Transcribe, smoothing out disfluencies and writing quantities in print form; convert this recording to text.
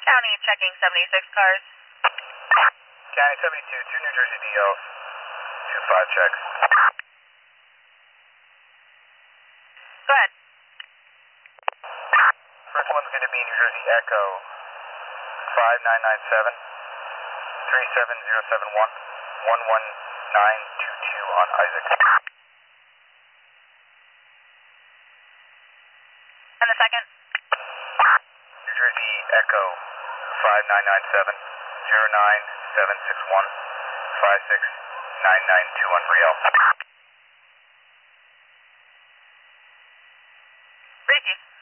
County checking 76 cars. County 72, 2 New Jersey DLs, 25 checks. Go ahead. First one's going to be New Jersey Echo 5997 37071 11922 on Isaac. And the second? New Jersey Echo 5997 09761 56992 on Brielle. Ricky.